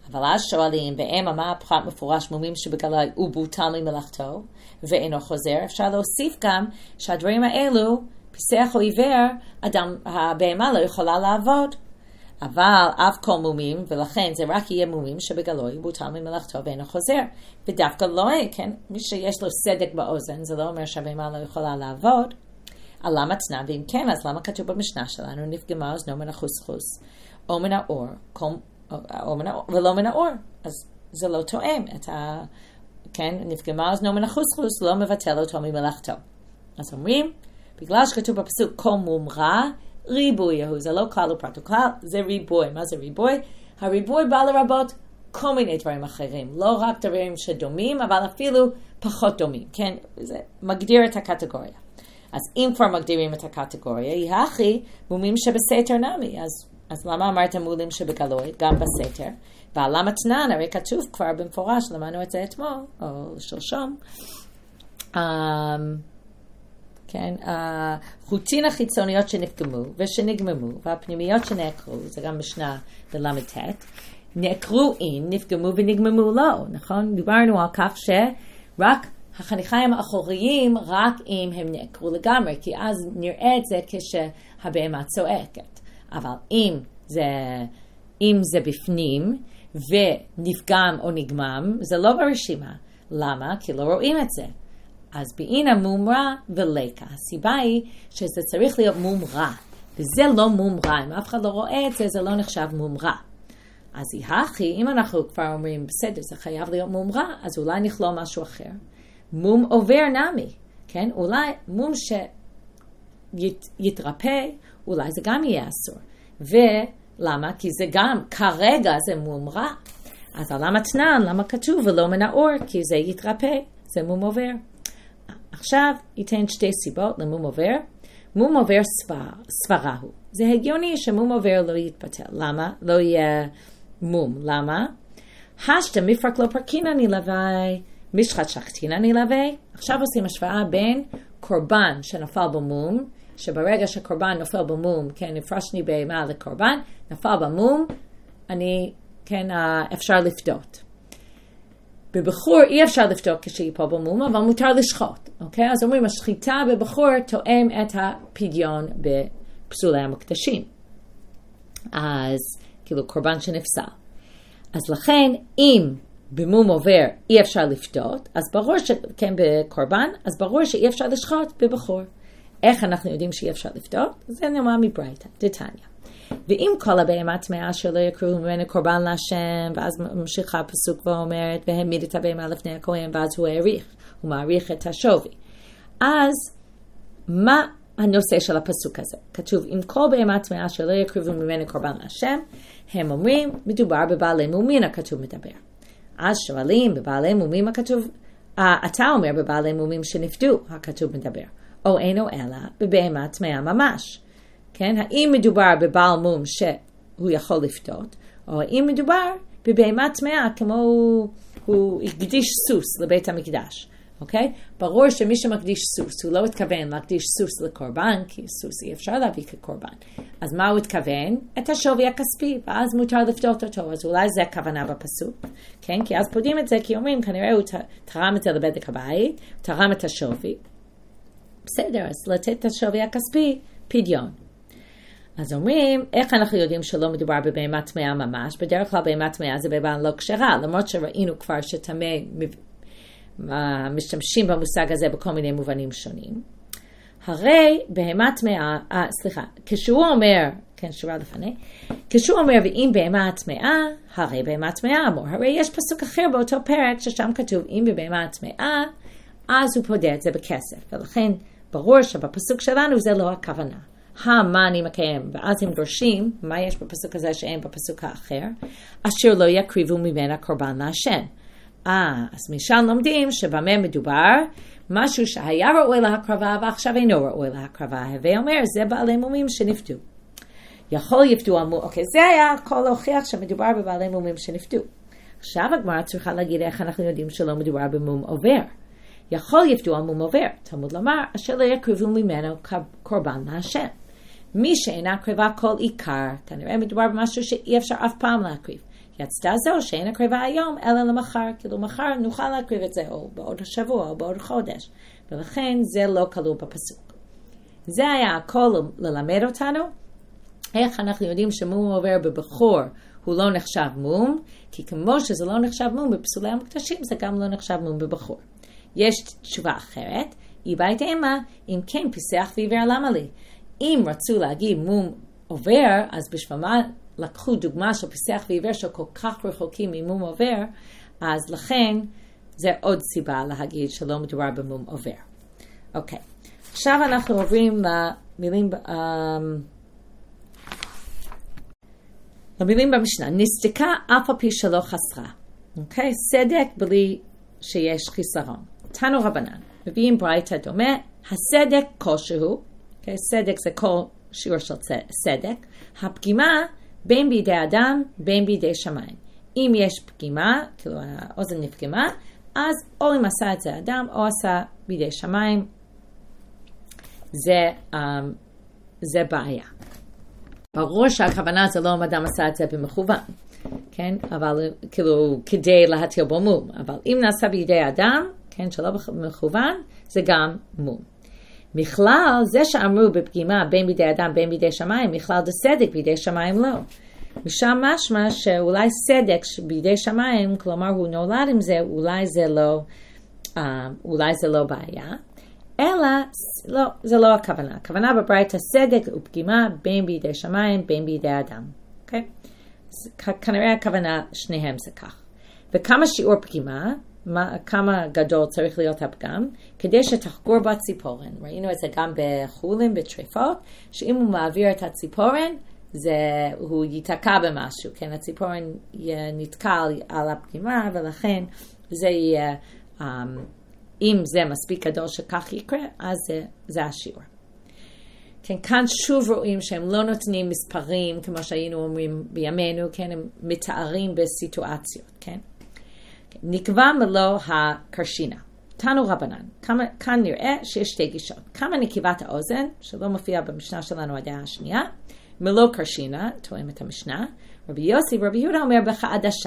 אבל אז שואלים, באמה מה הפחת מפורש מומים שבגלוי הוא בוטל ממלאכתו, ואינו חוזר, אפשר להוסיף גם שהדברים האלו, פיסח או עיוור, אדם, הבהמה לא יכולה לעבוד. אבל אף כל מומים, ולכן זה רק יהיה מומים שבגלוי בוטל ממלאכתו ואינו חוזר. ודווקא לא, כן, מי שיש לו סדק באוזן, זה לא אומר שהבהמה לא יכולה לעבוד. על למה תנא, ואם כן, אז למה כתוב במשנה שלנו, נפגמה אוזנו מן החוסחוס, או מן האור, או מן האור, ולא מן האור. אז זה לא תואם את ה... כן, נפגמה אוזנו מן החוסחוס, לא מבטל אותו ממלאכתו. אז אומרים, בגלל שכתוב בפסוק כל מום רע, ריבוי הוא, זה לא כלל ופרט הוא כלל, זה ריבוי. מה זה ריבוי? הריבוי בא לרבות כל מיני דברים אחרים, לא רק דברים שדומים, אבל אפילו פחות דומים, כן? זה מגדיר את הקטגוריה. אז אם כבר מגדירים את הקטגוריה, היא הכי מומים שבסתר נמי, אז, אז למה אמרת מולים שבגלוי, גם בסתר? ועל למה תנן, הרי כתוב כבר במפורש, למדנו את זה אתמול, או שלשום, um, כן, החוטין החיצוניות שנפגמו ושנגממו, והפנימיות שנעקרו, זה גם משנה בלמד ט', נעקרו אין, נפגמו ונגממו לא, נכון? דיברנו על כך שרק החניכיים האחוריים, רק אם הם נעקרו לגמרי, כי אז נראה את זה כשהבהמה צועקת. אבל אם זה, אם זה בפנים ונפגם או נגמם, זה לא ברשימה. למה? כי לא רואים את זה. אז באינה מום רע ולקה. הסיבה היא שזה צריך להיות מום רע. וזה לא מום רע. אם אף אחד לא רואה את זה, זה לא נחשב מום רע. אז היא הכי, אם אנחנו כבר אומרים, בסדר, זה חייב להיות מום רע, אז אולי נכלול משהו אחר. מום עובר נמי, כן? אולי מום שיתרפא, אולי זה גם יהיה אסור. ולמה? כי זה גם, כרגע זה מום רע. אז למה תנן, למה כתוב ולא מן האור? כי זה יתרפא, זה מום עובר. עכשיו ייתן שתי סיבות למום עובר. מום עובר סברה הוא. זה הגיוני שמום עובר לא יתבטל. למה? לא יהיה מום. למה? השתה מפרק לא פרקינן ילווי, משחת שחטינן ילווי. עכשיו עושים השוואה בין קורבן שנפל במום, שברגע שקורבן נופל במום, כן, נפרשני בהמה לקורבן, נפל במום, אני, כן, אפשר לפדות. בבחור אי אפשר לפתור כשיפול במום, אבל מותר לשחוט, אוקיי? אז אומרים, השחיטה בבחור תואם את הפדיון בפסולי המקדשים. אז, כאילו, קורבן שנפסל. אז לכן, אם במום עובר אי אפשר לפתות, אז ברור ש... כן, בקורבן, אז ברור שאי אפשר לשחוט בבחור. איך אנחנו יודעים שאי אפשר לפתות? זה נאמר מברייתא, דתניא. ואם כל הבהמה טמאה שלא יקראו ממנו קורבן להשם, ואז ממשיכה הפסוק ואומרת, והעמיד את הבהמה לפני הכהן, ואז הוא העריך, הוא מעריך את השווי. אז מה הנושא של הפסוק הזה? כתוב, אם כל בהמה טמאה שלא יקראו ממנו קורבן להשם, הם אומרים, מדובר בבעלי מומין, הכתוב מדבר. אז שואלים, בבעלי מומים הכתוב, אתה אומר בבעלי מומים שנפדו, הכתוב מדבר. או אינו אלא בבהמה טמאה ממש. כן? האם מדובר בבעל מום שהוא יכול לפתות, או האם מדובר בבהמה טמאה כמו הוא, הוא הקדיש סוס לבית המקדש. אוקיי? ברור שמי שמקדיש סוס, הוא לא התכוון להקדיש סוס לקורבן, כי סוס אי אפשר להביא כקורבן. אז מה הוא התכוון? את השווי הכספי, ואז מותר לפתות אותו. אז אולי זה הכוונה בפסוק. כן? כי אז פודים את זה, כי אומרים, כנראה הוא תרם את זה לבדק הבית, הוא תרם את השווי. בסדר, אז לתת את השווי הכספי, פדיון. אז אומרים, איך אנחנו יודעים שלא מדובר בבהמה טמאה ממש? בדרך כלל בהמה טמאה זה בהמה לא כשרה, למרות שראינו כבר שטמא משתמשים במושג הזה בכל מיני מובנים שונים. הרי בהמה טמאה, אה, סליחה, כשהוא אומר, כן, שורה לפני, כשהוא אומר, ואם בהמה טמאה, הרי בהמה טמאה אמור, הרי יש פסוק אחר באותו פרק ששם כתוב, אם בבהמה טמאה, אז הוא פודה את זה בכסף, ולכן ברור שבפסוק שלנו זה לא הכוונה. מה אני מקיים, ואז הם דורשים, מה יש בפסוק הזה שאין בפסוק האחר, אשר לא יקריבו ממנה קורבן להשם. אה, אז משם לומדים שבמה מדובר, משהו שהיה ראוי להקרבה ועכשיו אינו ראוי להקרבה, הווה אומר, זה בעלי מומים שנפדו. יכול יפדו המום, אוקיי, זה היה הכל להוכיח שמדובר בבעלי מומים שנפדו. עכשיו הגמרא צריכה להגיד איך אנחנו יודעים שלא מדובר במום עובר. יכול יפדו המום עובר, תלמוד לומר, אשר לא יקריבו ממנו קורבן להשם. מי שאינה קריבה כל עיקר, כנראה מדובר במשהו שאי אפשר אף פעם להקריב. יצתה זו שאין הקריבה היום, אלא למחר, כאילו מחר נוכל להקריב את זה, או בעוד שבוע, או בעוד חודש, ולכן זה לא כלול בפסוק. זה היה הכל ללמד אותנו, איך אנחנו יודעים שמום עובר בבחור, הוא לא נחשב מום, כי כמו שזה לא נחשב מום בפסולי המקדשים, זה גם לא נחשב מום בבחור. יש תשובה אחרת, היא בית אימה, אם כן פיסח ועיוור למה לי? אם רצו להגיד מום עובר, אז בשביל מה לקחו דוגמה של פיסח ועיוור שכל כך רחוקים ממום עובר, אז לכן זה עוד סיבה להגיד שלא מדובר במום עובר. אוקיי, עכשיו אנחנו עוברים למילים, למילים במשנה. נסתקה אף על פי שלא חסרה. אוקיי, סדק בלי שיש חיסרון. תנו רבנן, מביאים ברייתא דומה, הסדק כלשהו, okay, סדק זה כל שיעור של סדק, הפגימה בין בידי אדם, בין בידי שמיים. אם יש פגימה, כאילו האוזן נפגמה, אז או אם עשה את זה אדם, או עשה בידי שמיים, זה, um, זה בעיה. ברור שהכוונה זה לא אם אדם עשה את זה במכוון, כן? אבל כאילו כדי להתיר בו מום, אבל אם נעשה בידי אדם, כן, שלא במכוון, זה גם מום. מכלל, זה שאמרו בפגימה בין בידי אדם, בין בידי שמיים, מכלל זה סדק בידי שמיים לא. משם משמע שאולי סדק בידי שמיים, כלומר הוא נולד עם זה, אולי זה לא, אולי זה לא בעיה. אלא, לא, זה לא הכוונה. הכוונה בברייתא סדק ופגימה בין בידי שמיים, בין בידי אדם. אוקיי? כנראה הכוונה שניהם זה כך. וכמה שיעור פגימה, מה, כמה גדול צריך להיות הפגם, כדי שתחגור בציפורן. ראינו את זה גם בחולים, בטריפות, שאם הוא מעביר את הציפורן, זה, הוא ייתקע במשהו, כן? הציפורן נתקל על הפגימה, ולכן זה יהיה, um, אם זה מספיק גדול שכך יקרה, אז זה, זה השיעור. כן, כאן שוב רואים שהם לא נותנים מספרים, כמו שהיינו אומרים בימינו, כן? הם מתארים בסיטואציות, כן? נקבע מלוא הקרשינה. תנו רבנן. כמה, כאן נראה שיש שתי גישות. כמה נקיבת האוזן, שלא מופיע במשנה שלנו הדעה השנייה, מלוא קרשינה, תואם את המשנה. רבי יוסי ורבי יהודה אומר בחעדשה.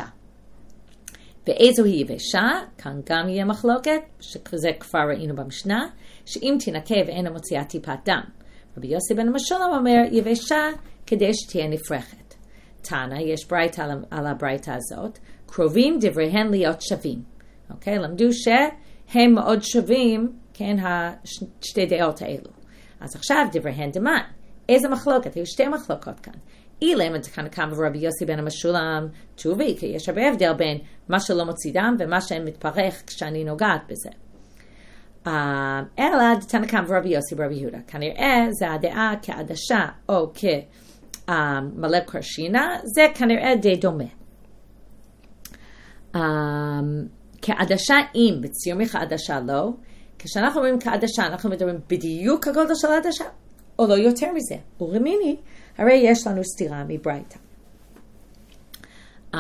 ואיזו היא יבשה, כאן גם יהיה מחלוקת, שזה כבר ראינו במשנה, שאם תנקה ואינה מוציאה טיפת דם. רבי יוסי בן משולם אומר יבשה כדי שתהיה נפרחת. תנא, יש ברייתא על, על הברייתא הזאת, קרובים דבריהן להיות שווים. אוקיי? למדו שהם מאוד שווים, כן, השתי דעות האלו. אז עכשיו דבריהן דמן. איזה מחלוקת? היו שתי מחלוקות כאן. אילם, כאן קם רבי יוסי בן המשולם, תשובי, כי יש הרבה הבדל בין מה שלא מוציא דם ומה שמתפרח כשאני נוגעת בזה. אלא תנא קמא רבי יוסי ברבי יהודה. כנראה זה הדעה כעדשה או כמלא קרשינה, זה כנראה די דומה. Um, כעדשה אם, בציור מכעדשה לא, כשאנחנו אומרים כעדשה, אנחנו מדברים בדיוק הגודל של העדשה, או לא יותר מזה. ורמיני, הרי יש לנו סתירה מברייתא. Um,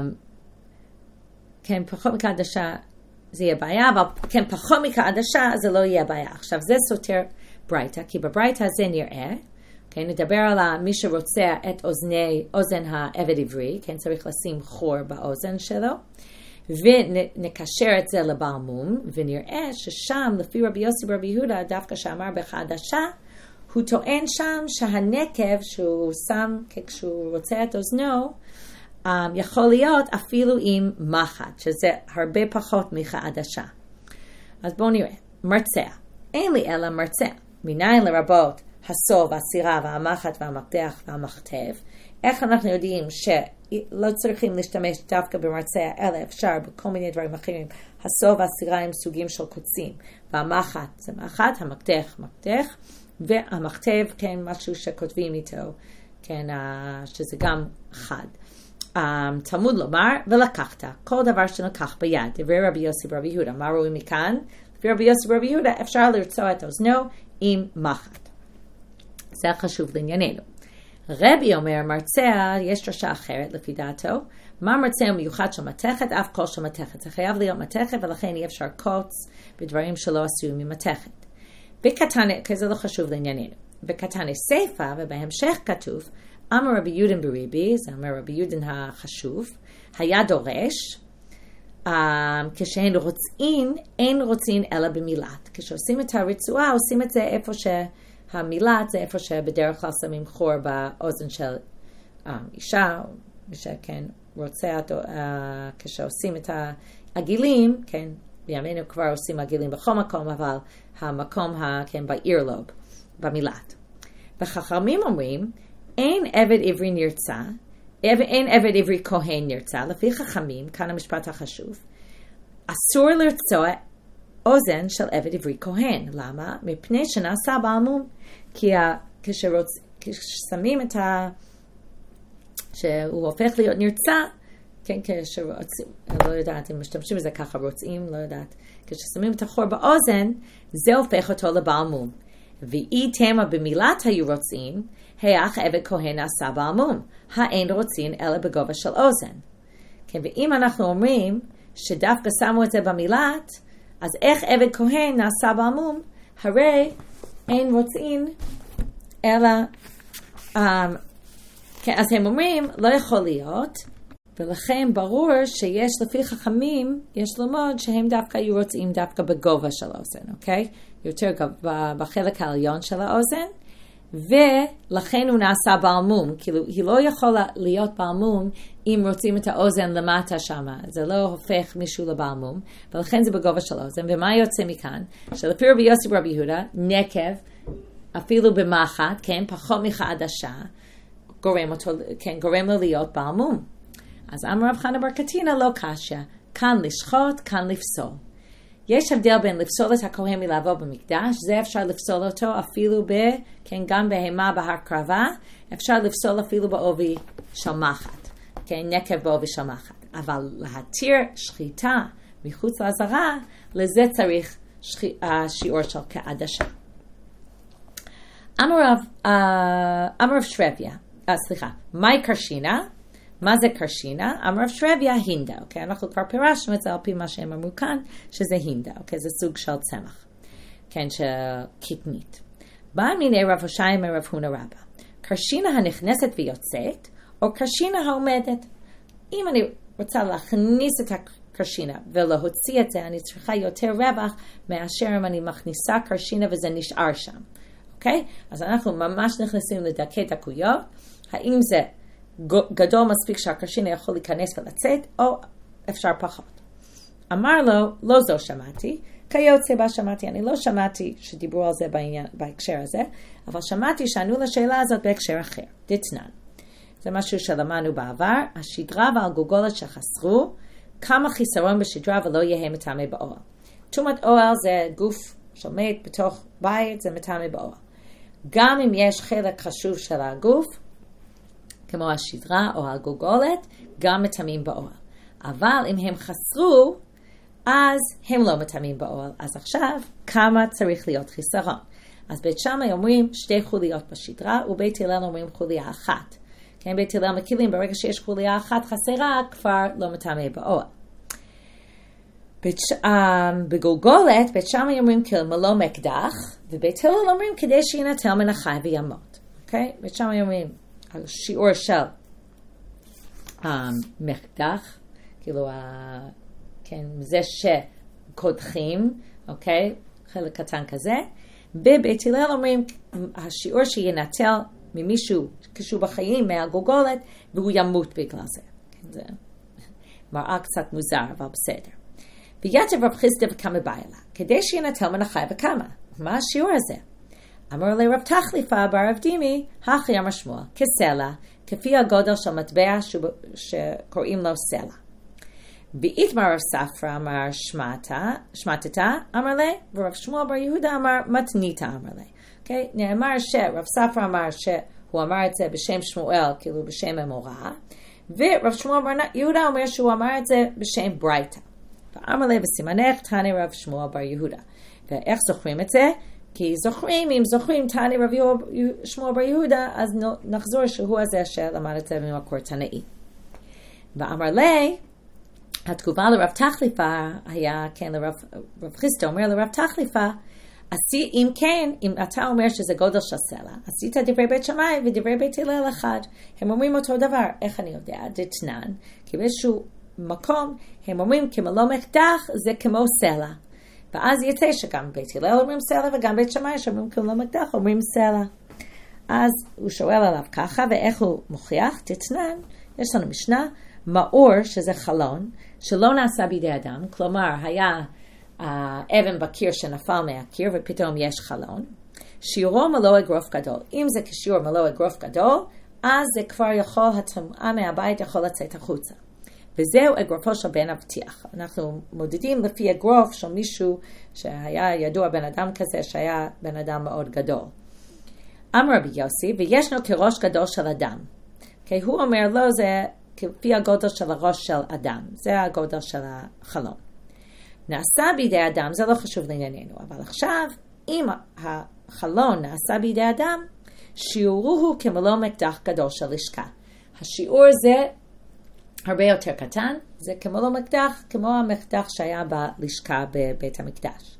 כן, פחות מכעדשה זה יהיה בעיה, אבל כן, פחות מכעדשה זה לא יהיה בעיה. עכשיו, זה סותר ברייתא, כי בברייתא זה נראה, כן, נדבר על מי שרוצה את אוזני, אוזן העבד עברי, כן, צריך לשים חור באוזן שלו, ונקשר את זה לבעל מום, ונראה ששם, לפי רבי יוסי ברבי יהודה, דווקא שאמר בחדשה, הוא טוען שם שהנקב שהוא שם, כשהוא רוצה את אוזנו, יכול להיות אפילו עם מחט, שזה הרבה פחות מחדשה. אז בואו נראה. מרצע. אין לי אלא מרצע. מניין לרבות הסוב, הסירה והמחט והמקדח והמכתב. איך אנחנו יודעים שלא צריכים להשתמש דווקא במרצע, אלא אפשר בכל מיני דברים אחרים. הסוב והסירה הם סוגים של קוצים. והמחט זה מחט, המקדח מקדח. והמכתב, כן, משהו שכותבים איתו, כן, שזה גם חד. Um, תלמוד לומר, ולקחת, כל דבר שנלקח ביד, דברי רבי יוסי ברבי יהודה. מה רואים מכאן? לפי רבי יוסי ברבי יהודה, אפשר לרצוע את אוזנו עם מחט. זה חשוב לענייננו. רבי אומר, מרצע, יש דרשה אחרת לפי דעתו, מה מרצע מיוחד של מתכת, אף כל של מתכת. זה חייב להיות מתכת, ולכן אי אפשר קוץ בדברים שלא עשויים ממתכת. בקטן, כי זה לא חשוב לענייננו. בקטן סיפה, ובהמשך כתוב, אמר רבי יודן בריבי, זה אומר רבי יודן החשוב, היה דורש, um, כשהן רוצים, אין רוצים אלא במילת. כשעושים את הרצועה, עושים את זה איפה שהמילת, זה איפה שבדרך כלל שמים חור באוזן של um, אישה, מי שכן רוצה, uh, כשעושים את העגילים, כן, בימינו כבר עושים עגילים בכל מקום, אבל המקום, ה, כן, באירלוב, במילת. וחכמים אומרים, אין עבד עברי נרצה, אין עבד עברי כהן נרצה, לפי חכמים, כאן המשפט החשוב, אסור לרצוע אוזן של עבד עברי כהן. למה? מפני שנעשה בעל מום. כי כשרוצ... כששמים את ה... שהוא הופך להיות נרצה, כן, כשרוצים, אני לא יודעת אם משתמשים בזה ככה, רוצים, לא יודעת, כששמים את החור באוזן, זה הופך אותו לבעל מום. ואי תמה במילת היו רוצים, היח עבד כהן נעשה בעל מום, האין רוצים אלא בגובה של אוזן. כן, ואם אנחנו אומרים שדווקא שמו את זה במילת, אז איך עבד כהן נעשה בעל מום? הרי אין רוצים אלא, um, כן, אז הם אומרים, לא יכול להיות, ולכן ברור שיש לפי חכמים, יש ללמוד שהם דווקא היו רוצים דווקא בגובה של האוזן, אוקיי? יותר בחלק העליון של האוזן, ולכן הוא נעשה בעל מום. כאילו, היא לא יכולה להיות בעל מום אם רוצים את האוזן למטה שמה. זה לא הופך מישהו לבעל מום, ולכן זה בגובה של האוזן. ומה יוצא מכאן? שלפי רבי יוסי ורבי יהודה, נקב, אפילו במחט, כן, פחות מחדשה, גורם אותו, כן, גורם לו להיות בעל מום. אז אמר רב חנה בר קטינא לא קשיא, כאן לשחוט, כאן לפסול. יש הבדל בין לפסול את הכהן מלעבוד במקדש, זה אפשר לפסול אותו אפילו ב, כן, גם בהמה בהקרבה, אפשר לפסול אפילו בעובי של מחט, כן, נקב בעובי של מחט. אבל להתיר שחיטה מחוץ לעזרה, לזה צריך שחי, שיעור של כעדשה. אמר רב, אמר רב שרביה, סליחה, מהי קרשינה? מה זה קרשינה? אמר רב שרביה, הינדה, אוקיי? אנחנו כבר פירשנו את זה על פי מה שהם אמרו כאן, שזה הינדה, אוקיי? זה סוג של צמח, כן, של קטנית. בא מיני רב הושעיה מרב הונא רבא. קרשינה הנכנסת ויוצאת, או קרשינה העומדת. אם אני רוצה להכניס את הקרשינה ולהוציא את זה, אני צריכה יותר רווח מאשר אם אני מכניסה קרשינה וזה נשאר שם, אוקיי? אז אנחנו ממש נכנסים לדקי דקויות. האם זה גדול מספיק שהקרשינה יכול להיכנס ולצאת, או אפשר פחות. אמר לו, לא זו שמעתי, כיוצא בה שמעתי, אני לא שמעתי שדיברו על זה בעניין, בהקשר הזה, אבל שמעתי שענו לשאלה הזאת בהקשר אחר, דתנן. זה משהו שלמדנו בעבר, השדרה והגולגולת שחסרו, כמה חיסרון בשדרה ולא יהיה מטמא באוהל. תרומת אוהל זה גוף שמת בתוך בית, זה מטמא באוהל. גם אם יש חלק חשוב של הגוף, כמו השדרה או הגולגולת, גם מטמאים באוהל. אבל אם הם חסרו, אז הם לא מטמאים באוהל. אז עכשיו, כמה צריך להיות חיסרון? אז בית שמאי אומרים שתי חוליות בשדרה, ובית הלל אומרים חוליה אחת. כן, בית הלל מקילים, ברגע שיש חוליה אחת חסרה, כבר לא מטמא באוהל. בית, um, בגולגולת, בית שמאי אומרים כמלוא מקדח, ובית הלל אומרים כדי שינטל מן החי וימות. אוקיי? בית שמאי אומרים שיעור של um, מקדח, כאילו, uh, כן, זה שקודחים, אוקיי? חלק קטן כזה. בבית הלל אומרים, השיעור שינטל ממישהו כשהוא בחיים מהגולגולת, והוא ימות בגלל זה. כן, זה מראה קצת מוזר, אבל בסדר. ויתר רב חיסדא וקמא בעילה, כדי שינטל מן החי וקמא. מה השיעור הזה? אמר לי רב תחליפה בר רב דימי, הכי אמר שמואל, כסלע, כפי הגודל של מטבע שקוראים לו סלע. ואיתמר רב ספרא אמר שמעתה, שמעתתה, אמר לי, ורב שמואל בר יהודה אמר מתניתה, אמר לי. Okay? נאמר שרב ספרא אמר שהוא אמר את זה בשם שמואל, כאילו בשם אמורה, ורב שמואל בר יהודה אומר שהוא אמר את זה בשם ברייתא. ואמר לי בסימנך תני רב שמואל בר יהודה. ואיך זוכרים את זה? כי זוכרים, אם זוכרים תני רב שמואל בר יהודה, אז נחזור שהוא הזה שלמד את זה במקור תנאי. ואמר לי, התגובה לרב תחליפה היה, כן, לרב רב חיסדא אומר לרב תחליפה, עשי, אם כן, אם אתה אומר שזה גודל של סלע, עשית דברי בית שמאי ודברי בית הלל אחד. הם אומרים אותו דבר. איך אני יודע? דתנן, כי באיזשהו מקום הם אומרים כמלוא מקדח זה כמו סלע. ואז יצא שגם בית הלל אומרים סלע וגם בית שמאי שאומרים כמלוא מקדח אומרים סלע. אז הוא שואל עליו ככה, ואיך הוא מוכיח? דתנן, יש לנו משנה, מאור שזה חלון, שלא נעשה בידי אדם, כלומר היה האבן בקיר שנפל מהקיר ופתאום יש חלון, שיעורו מלוא אגרוף גדול. אם זה כשיעור מלוא אגרוף גדול, אז זה כבר יכול, הטומאה מהבית יכול לצאת החוצה. וזהו אגרופו של בן אבטיח. אנחנו מודדים לפי אגרוף של מישהו שהיה ידוע בן אדם כזה, שהיה בן אדם מאוד גדול. אמר רבי יוסי, וישנו כראש גדול של אדם. כי הוא אומר לו, זה כפי הגודל של הראש של אדם. זה הגודל של החלון. נעשה בידי אדם, זה לא חשוב לענייננו, אבל עכשיו, אם החלון נעשה בידי אדם, שיעורו הוא כמלוא מקדח גדול של לשכה. השיעור זה הרבה יותר קטן, זה כמלוא מקדח, כמו המקדח שהיה בלשכה בבית המקדש.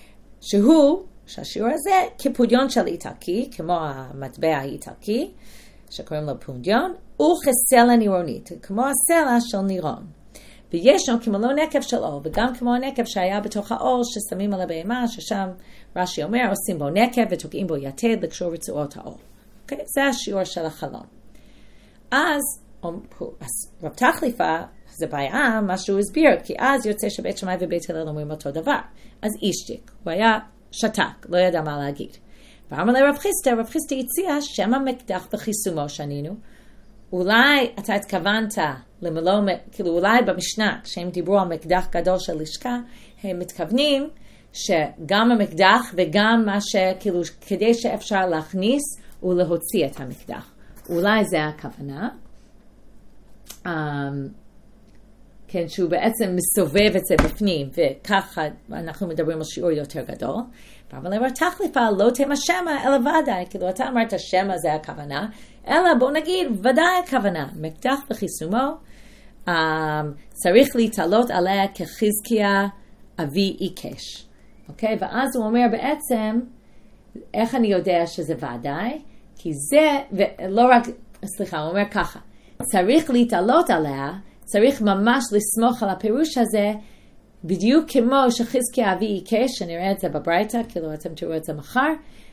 שהוא, שהשיעור הזה, כפודיון של איטלקי, כמו המטבע האיטלקי, שקוראים לו פודיון, וכסלע נירונית, כמו הסלע של נירון. וישנו כמלוא נקב של אור, וגם כמו הנקב שהיה בתוך האור ששמים על הבהמה, ששם רש"י אומר, עושים בו נקב ותוקעים בו יתד לקשור רצועות האור. Okay? זה השיעור של החלון. אז, אז רב תחליפה, זה בעיה, מה שהוא הסביר, כי אז יוצא שבית שמאי ובית הלל אומרים אותו דבר. אז אישתיק, הוא היה שתק, לא ידע מה להגיד. ואמר לרב חיסטה, רב חיסטה הציע שם המקדח בחיסומו שנינו, אולי אתה התכוונת למלוא, כאילו אולי במשנה, כשהם דיברו על מקדח גדול של לשכה, הם מתכוונים שגם המקדח וגם מה שכאילו, כדי שאפשר להכניס ולהוציא את המקדח. אולי זה הכוונה. Um, כן, שהוא בעצם מסובב את זה בפנים, וככה אנחנו מדברים על שיעור יותר גדול. אבל לרב תחליפה לא תמה שמה, אלא ודאי. כאילו אתה אמרת שמה זה הכוונה, אלא בוא נגיד ודאי הכוונה. מקדח וחיסומו, um, צריך להתעלות עליה כחזקיה אבי עיקש. אוקיי? ואז הוא אומר בעצם, איך אני יודע שזה ודאי? כי זה, ולא רק, סליחה, הוא אומר ככה, צריך להתעלות עליה, צריך ממש לסמוך על הפירוש הזה, בדיוק כמו שחזקיה אבי עיקש, שנראה את זה בברייתא, כאילו אתם תראו את זה מחר,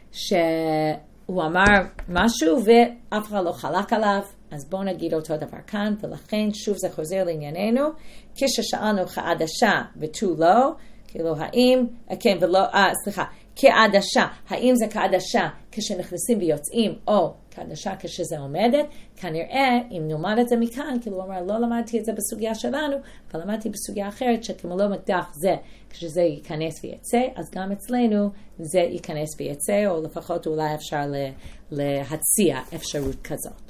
שהוא אמר משהו ואף אחד לא חלק עליו, אז בואו נגיד אותו דבר כאן, ולכן שוב זה חוזר לענייננו, כששאלנו כעדשה ותו לא, כאילו האם, כן ולא, אה סליחה, כעדשה, האם זה כעדשה כשנכנסים ויוצאים, או כעדשה כשזה עומדת, כנראה אם נלמד את זה מכאן, כאילו הוא אומר, לא למדתי את זה בסוגיה שלנו, אבל למדתי בסוגיה אחרת, שכמלוא מקדח זה, כשזה ייכנס ויצא, אז גם אצלנו זה ייכנס ויצא, או לפחות אולי אפשר להציע אפשרות כזאת.